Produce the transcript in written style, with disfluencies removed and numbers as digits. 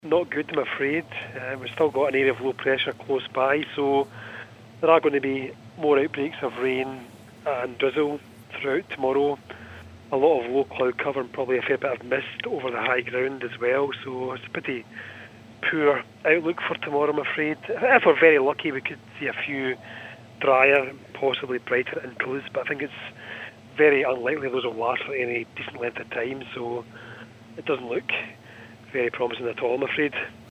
Not good, I'm afraid. We've still got an area of low pressure close by, so there are going to be more outbreaks of rain and drizzle throughout tomorrow. A lot of low cloud cover and probably a fair bit of mist over the high ground as well, so it's a pretty poor outlook for tomorrow, I'm afraid. If we're very lucky, we could see a few drier, possibly brighter intervals, but I think it's very unlikely those will last for any decent length of time, so it doesn't look very promising at all, I'm afraid.